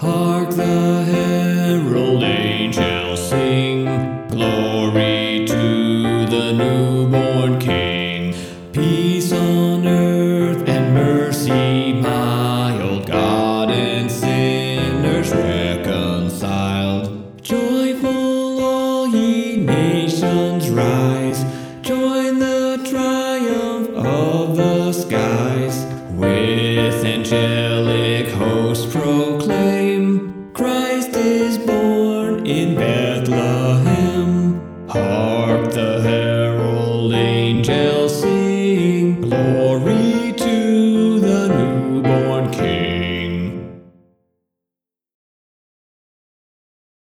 Hark the herald angels sing, glory to the newborn King. Peace on earth and mercy mild, God and sinners reconciled. Joyful all ye nations rise, join the triumph of the skies. With angelic hosts proclaim, Christ is born in Bethlehem. Hark the